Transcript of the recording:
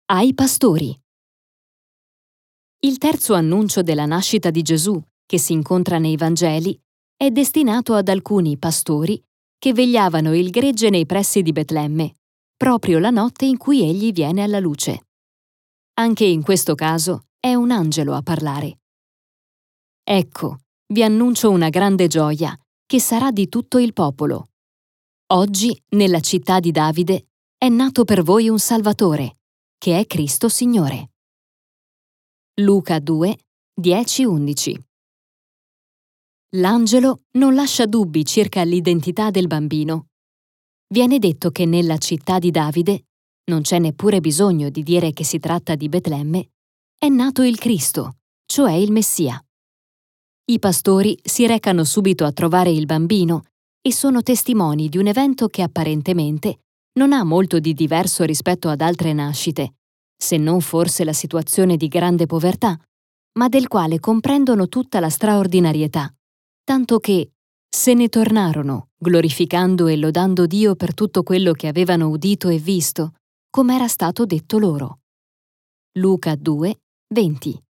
Ai pastori. Il terzo annuncio della nascita di Gesù, che si incontra nei Vangeli, è destinato ad alcuni pastori che vegliavano il gregge nei pressi di Betlemme, proprio la notte in cui egli viene alla luce. Anche in questo caso è un angelo a parlare. Ecco, vi annuncio una grande gioia, che sarà di tutto il popolo. Oggi, nella città di Davide, è nato per voi un Salvatore, che è Cristo Signore. Luca 2, 10-11. L'angelo non lascia dubbi circa l'identità del bambino. Viene detto che nella città di Davide, non c'è neppure bisogno di dire che si tratta di Betlemme, è nato il Cristo, cioè il Messia. I pastori si recano subito a trovare il bambino e sono testimoni di un evento che apparentemente non ha molto di diverso rispetto ad altre nascite, se non forse la situazione di grande povertà, ma del quale comprendono tutta la straordinarietà, tanto che se ne tornarono, glorificando e lodando Dio per tutto quello che avevano udito e visto, come era stato detto loro. Luca 2, 20.